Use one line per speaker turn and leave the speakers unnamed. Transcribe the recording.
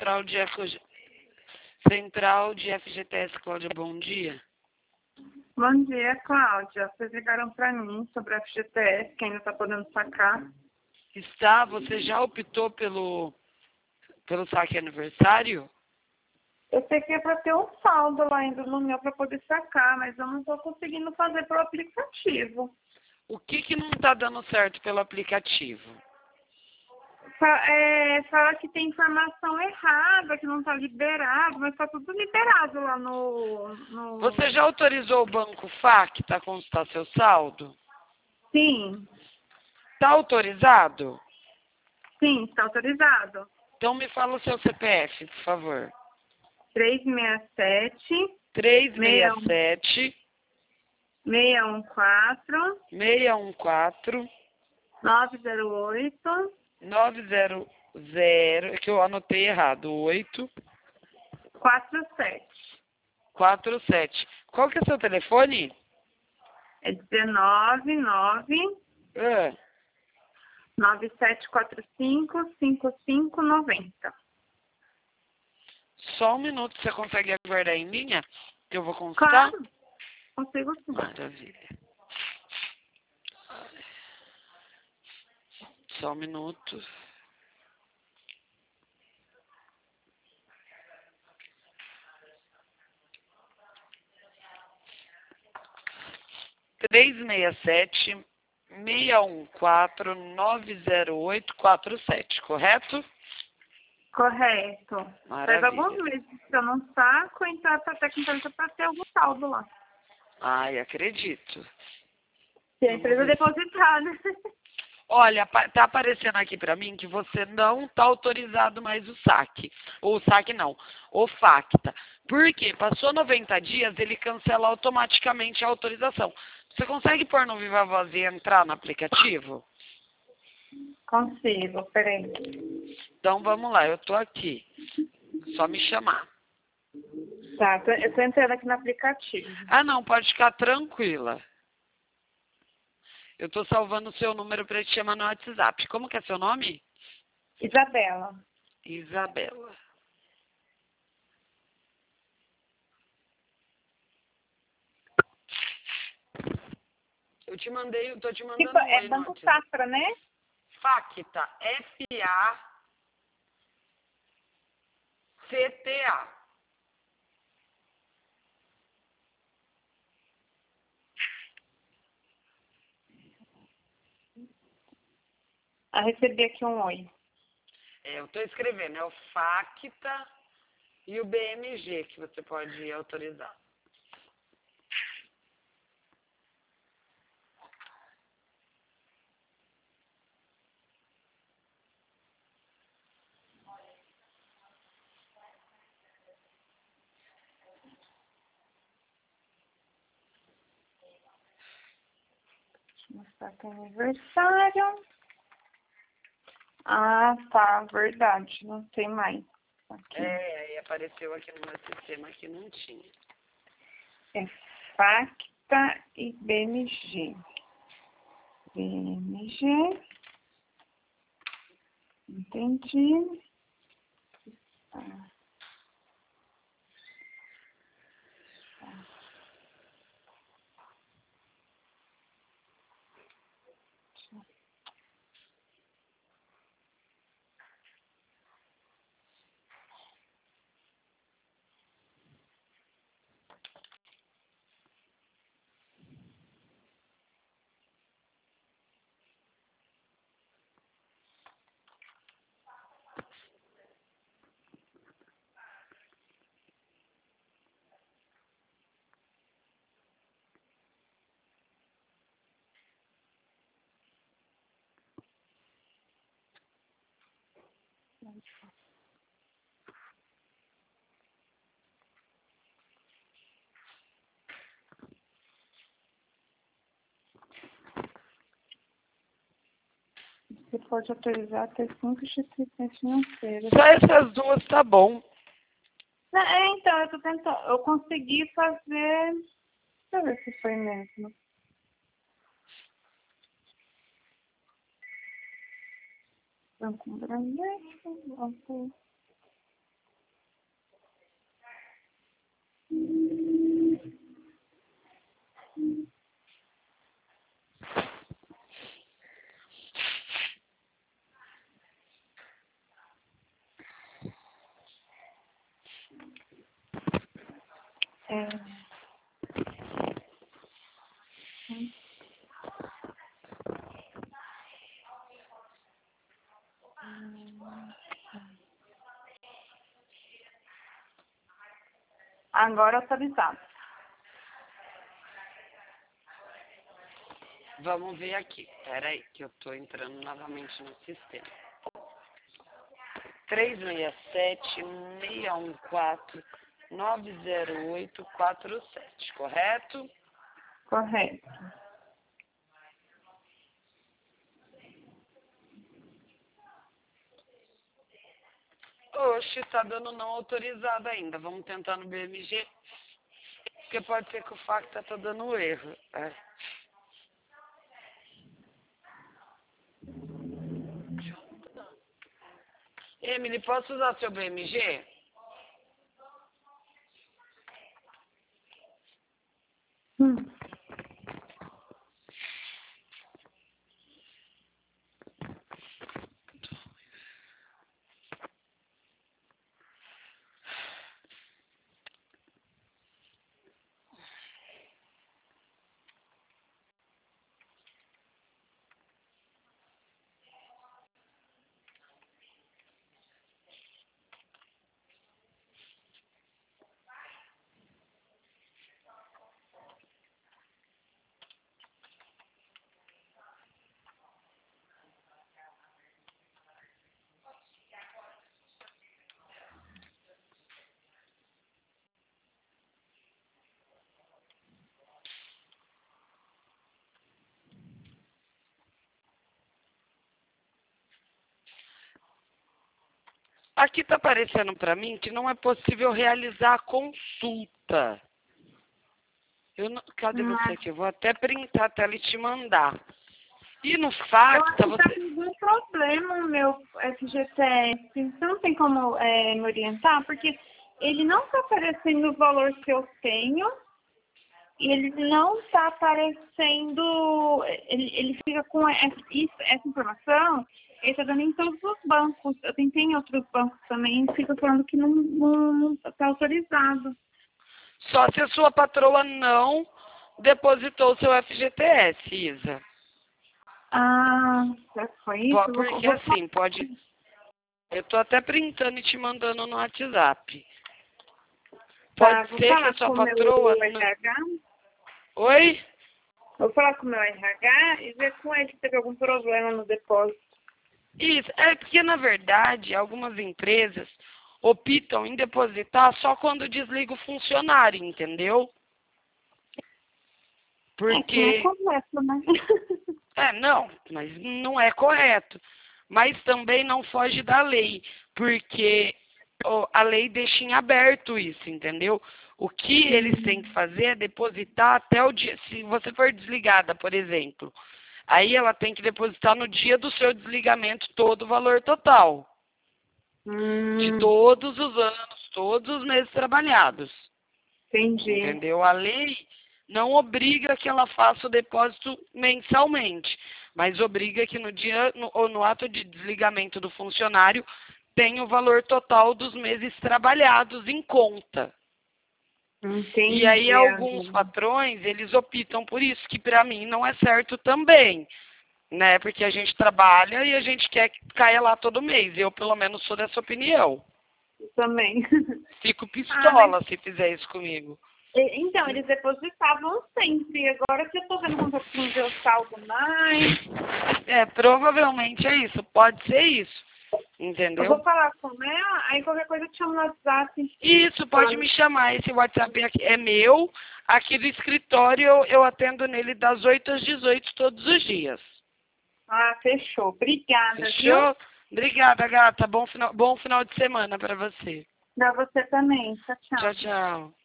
Central de FGTS, Cláudia, bom dia.
Bom dia, Cláudia. Vocês ligaram para mim sobre a FGTS, que ainda está podendo sacar.
Você já optou pelo saque aniversário?
Eu sei que é para ter um saldo lá ainda no meu para poder sacar, mas eu não estou conseguindo fazer pelo aplicativo.
O que não está dando certo pelo aplicativo?
Fala que tem informação errada, que não está liberado, mas está tudo liberado lá no...
Você já autorizou o Banco Facta a consultar seu saldo?
Sim,
Está autorizado?
sim, está autorizado.
Então me fala o seu CPF, por favor.
367
367
614
614
908
900, é que eu anotei errado,
47.
847. Qual que é o seu telefone?
É 199
Ah,
9745 5590.
só um minuto, você consegue aguardar em linha? Que eu vou consultar?
Claro, consigo sim.
Maravilha. Só um minuto. Três seis sete 614 90847, correto?
Correto. Faz alguns
Maravilha.
meses que eu não saco, então até que para ter algum saldo lá.
Ai, acredito.
Se a
Vamos
empresa
ver.
depositar, né?
Olha, tá aparecendo aqui pra mim que você não tá autorizado mais o saque. Ou o saque não, o Facta. Por quê? Passou 90 dias, ele cancela automaticamente a autorização. Você consegue pôr no Viva Voz e entrar no aplicativo?
Consigo, peraí.
Então vamos lá, eu tô aqui. Só me chamar.
Tá, eu tô entrando aqui no aplicativo.
Ah não, pode ficar tranquila. Eu tô salvando o seu número pra te chamar no WhatsApp. Como que é seu nome?
Isabela.
Isabela. Eu tô te mandando
Tipo,
um
é
oi no
Banco
WhatsApp.
Safra, né?
Facta, Facta.
Recebi aqui um oi.
Eu tô escrevendo, é o Facta e o BMG que você pode autorizar.
Deixa eu mostrar aqui o aniversário. Ah, tá, verdade, não tem mais. Aqui.
Aí apareceu aqui no meu sistema que não tinha.
É Facta e BMG. BMG. Entendi. Tá. Você pode autorizar até 5 instituições financeiras.
Só essas duas tá bom.
Então, eu tô tentando. Eu consegui fazer. Deixa eu ver se foi mesmo. Banco Bradesco, Banco Agora autorizado.
Vamos ver aqui. Espera aí, que eu estou entrando novamente no sistema. 367-614-90847, correto?
Correto.
Oxe, tá dando não autorizado ainda. Vamos tentar no BMG. Porque pode ser que o Facta tá dando erro. Emily, posso usar seu BMG? Aqui tá aparecendo para mim que não é possível realizar a consulta. Cadê você aqui? Eu vou até printar a tela e te mandar. E no Facta,
Eu acho que tá com algum problema no meu FGTS. Você não tem como me orientar? Porque ele não está aparecendo o valor que eu tenho. E ele não está aparecendo. Ele fica com essa informação. Ele está dando em todos os bancos. Eu tentei em outros bancos também. E fica falando que não está autorizado.
Só se a sua patroa não depositou o seu FGTS, Isa.
Ah, foi isso?
Porque assim, pode... Eu tô até printando e te mandando no WhatsApp. Pode ser que a sua patroa... Oi?
Vou falar com o meu RH e ver com ele se teve algum problema no depósito.
Isso, é porque na verdade algumas empresas optam em depositar só quando desliga o funcionário, entendeu? Porque...
não é correto, né?
não, mas não é correto. Mas também não foge da lei, porque a lei deixa em aberto isso, entendeu? O que eles têm que fazer é depositar até o dia, se você for desligada, por exemplo, aí ela tem que depositar no dia do seu desligamento todo o valor total. De todos os anos, todos os meses trabalhados.
Entendi.
Entendeu? A lei não obriga que ela faça o depósito mensalmente, mas obriga que no ato de desligamento do funcionário tenha o valor total dos meses trabalhados em conta.
Entendi.
E aí alguns patrões, eles optam por isso, que para mim não é certo também, né? Porque a gente trabalha e a gente quer que caia lá todo mês. Eu, pelo menos, sou dessa opinião.
Eu também.
Fico pistola se fizer isso comigo.
Então, eles depositavam sempre. Agora que eu tô vendo quanto não deu saldo mais.
Provavelmente é isso. Pode ser isso. Entendeu?
Eu vou falar com ela, aí qualquer coisa eu te chamo no WhatsApp.
Isso, pode me chamar. Esse WhatsApp aqui é meu. Aqui do escritório eu atendo nele das 8 às 18 todos os dias.
Ah, fechou. Obrigada,
Fechou?
viu?
Obrigada, gata. Bom final de semana para você.
Pra você também. Tchau, tchau.
Tchau, tchau.